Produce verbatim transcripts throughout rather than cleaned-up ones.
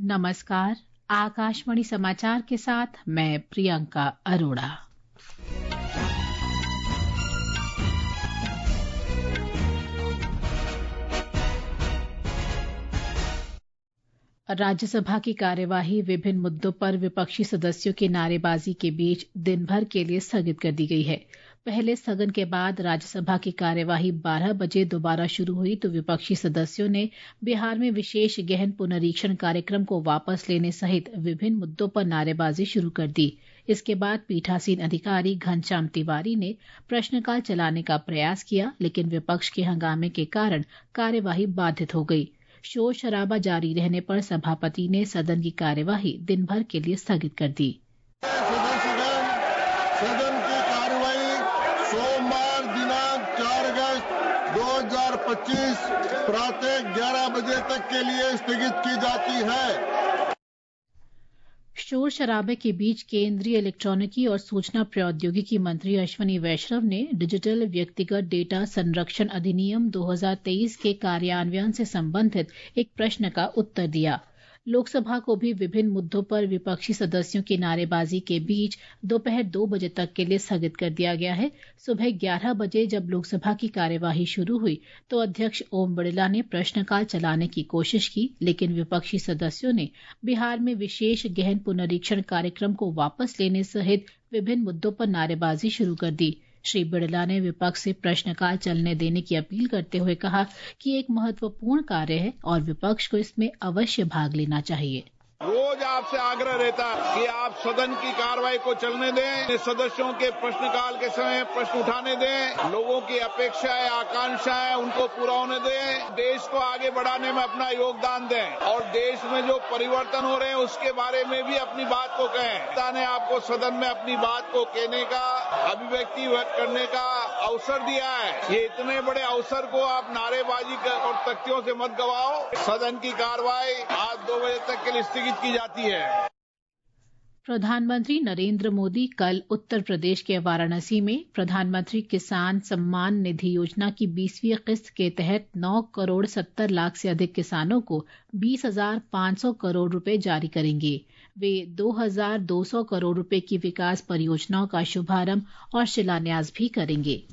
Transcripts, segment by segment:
नमस्कार, आकाशवाणी समाचार के साथ मैं प्रियंका अरोड़ा। राज्यसभा की कार्यवाही विभिन्न मुद्दों पर विपक्षी सदस्यों की नारेबाजी के बीच दिन भर के लिए स्थगित कर दी गई है। पहले स्थगन के बाद राज्यसभा की कार्यवाही बारह बजे दोबारा शुरू हुई तो विपक्षी सदस्यों ने बिहार में विशेष गहन पुनरीक्षण कार्यक्रम को वापस लेने सहित विभिन्न मुद्दों पर नारेबाजी शुरू कर दी। इसके बाद पीठासीन अधिकारी घनश्याम तिवारी ने प्रश्नकाल चलाने का प्रयास किया, लेकिन विपक्ष के हंगामे के कारण कार्यवाही बाधित हो गई। शोर शराबा जारी रहने पर सभापति ने सदन की कार्यवाही दिन भर के लिए स्थगित कर दी। सदन की कार्यवाही सोमवार दिनांक चार अगस्त दो हजार पच्चीस प्रातः ग्यारह बजे तक के लिए स्थगित की जाती है। शोर शराबे के बीच केंद्रीय इलेक्ट्रॉनिकी और सूचना प्रौद्योगिकी मंत्री अश्विनी वैष्णव ने डिजिटल व्यक्तिगत डेटा संरक्षण अधिनियम दो हजार तेईस के कार्यान्वयन से संबंधित एक प्रश्न का उत्तर दिया। लोकसभा को भी विभिन्न मुद्दों पर विपक्षी सदस्यों की नारेबाजी के बीच दोपहर दो बजे तक के लिए स्थगित कर दिया गया है। सुबह ग्यारह बजे जब लोकसभा की कार्यवाही शुरू हुई तो अध्यक्ष ओम बिड़ला ने प्रश्नकाल चलाने की कोशिश की, लेकिन विपक्षी सदस्यों ने बिहार में विशेष गहन पुनरीक्षण कार्यक्रम को वापस लेने सहित विभिन्न मुद्दों पर नारेबाजी शुरू कर दी। श्री बिड़ला ने विपक्ष से प्रश्नकाल चलने देने की अपील करते हुए कहा कि एक महत्वपूर्ण कार्य है और विपक्ष को इसमें अवश्य भाग लेना चाहिए। रोज आपसे आग्रह रहता है कि आप सदन की कार्रवाई को चलने दें, सदस्यों के प्रश्नकाल के समय प्रश्न उठाने दें, लोगों की अपेक्षाएं आकांक्षाएं उनको पूरा होने दें, देश को आगे बढ़ाने में अपना योगदान दें और देश में जो परिवर्तन हो रहे हैं उसके बारे में भी अपनी बात को कहें। पिता ने आपको सदन में अपनी बात को कहने का, अभिव्यक्ति व्यक्त करने का अवसर दिया है। ये इतने बड़े अवसर को आप नारेबाजी और तख्तियों से मत गवाओ। सदन की कार्रवाई आज दो बजे तक के लिए स्थगित की जाती है। प्रधानमंत्री नरेंद्र मोदी कल उत्तर प्रदेश के वाराणसी में प्रधानमंत्री किसान सम्मान निधि योजना की बीसवीं किस्त के तहत नौ करोड़ सत्तर लाख से अधिक किसानों को बीस हजार पाँच सौ करोड़ रुपए जारी करेंगे। वे दो हजार दो सौ करोड़ रुपए की विकास परियोजनाओं का शुभारंभ और शिलान्यास भी करेंगे।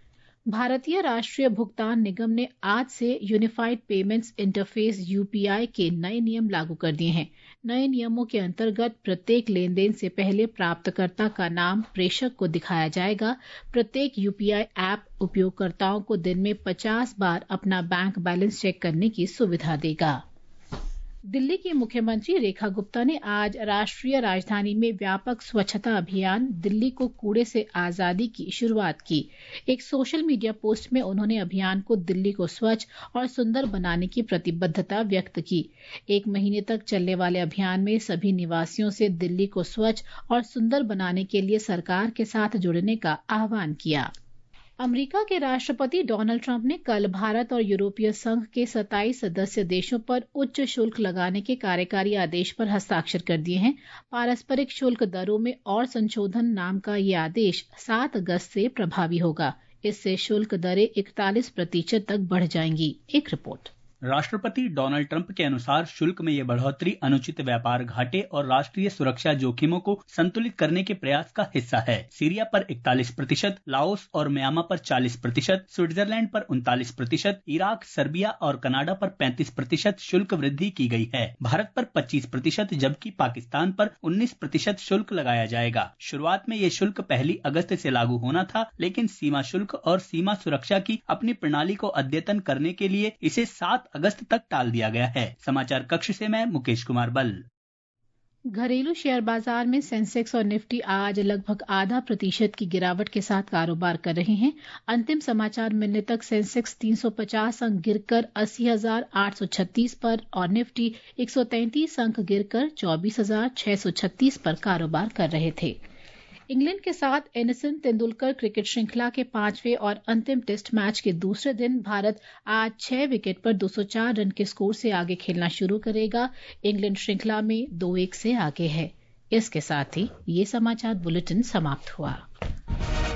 भारतीय राष्ट्रीय भुगतान निगम ने आज से यूनिफाइड पेमेंट्स इंटरफेस यूपीआई के नए नियम लागू कर दिए हैं। नए नियमों के अंतर्गत प्रत्येक लेन देन से पहले प्राप्तकर्ता का नाम प्रेषक को दिखाया जाएगा। प्रत्येक यूपीआई ऐप उपयोगकर्ताओं को दिन में पचास बार अपना बैंक बैलेंस चेक करने की सुविधा देगा। दिल्ली की मुख्यमंत्री रेखा गुप्ता ने आज राष्ट्रीय राजधानी में व्यापक स्वच्छता अभियान दिल्ली को कूड़े से आजादी की शुरुआत की। एक सोशल मीडिया पोस्ट में उन्होंने अभियान को दिल्ली को स्वच्छ और सुंदर बनाने की प्रतिबद्धता व्यक्त की। एक महीने तक चलने वाले अभियान में सभी निवासियों से दिल्ली को स्वच्छ और सुंदर बनाने के लिए सरकार के साथ जुड़ने का आह्वान किया। अमेरिका के राष्ट्रपति डोनाल्ड ट्रंप ने कल भारत और यूरोपीय संघ के सत्ताईस सदस्य देशों पर उच्च शुल्क लगाने के कार्यकारी आदेश पर हस्ताक्षर कर दिए हैं। पारस्परिक शुल्क दरों में और संशोधन नाम का ये आदेश सात अगस्त से प्रभावी होगा। इससे शुल्क दरें इकतालीस प्रतिशत तक बढ़ जाएंगी। एक रिपोर्ट। राष्ट्रपति डोनाल्ड ट्रंप के अनुसार शुल्क में ये बढ़ोतरी अनुचित व्यापार घाटे और राष्ट्रीय सुरक्षा जोखिमों को संतुलित करने के प्रयास का हिस्सा है। सीरिया पर इकतालीस प्रतिशत, लाओस और म्यांमार पर चालीस प्रतिशत, स्विट्जरलैंड पर उनतालीस प्रतिशत, इराक, सर्बिया और कनाडा पर पैंतीस प्रतिशत शुल्क वृद्धि की गई है। भारत पर पच्चीस प्रतिशत जबकि पाकिस्तान पर उन्नीस प्रतिशत शुल्क लगाया जाएगा। शुरुआत में ये शुल्क पहली अगस्त से लागू होना था, लेकिन सीमा शुल्क और सीमा सुरक्षा की अपनी प्रणाली को अद्यतन करने के लिए इसे सात अगस्त तक टाल दिया गया है। समाचार कक्ष से मैं मुकेश कुमार बल। घरेलू शेयर बाजार में सेंसेक्स और निफ्टी आज लगभग आधा प्रतिशत की गिरावट के साथ कारोबार कर रहे हैं। अंतिम समाचार मिलने तक सेंसेक्स तीन सौ पचास अंक गिरकर अस्सी हजार आठ सौ छत्तीस पर और निफ्टी एक सौ तैंतीस अंक गिरकर चौबीस हजार छह सौ छत्तीस पर कारोबार कर रहे थे। इंग्लैंड के साथ एनिसन तेंदुलकर क्रिकेट श्रृंखला के पांचवें और अंतिम टेस्ट मैच के दूसरे दिन भारत आज छह विकेट पर दो सौ चार रन के स्कोर से आगे खेलना शुरू करेगा। इंग्लैंड श्रृंखला में दो एक से आगे है। इसके साथ ही ये समाचार बुलेटिन समाप्त हुआ।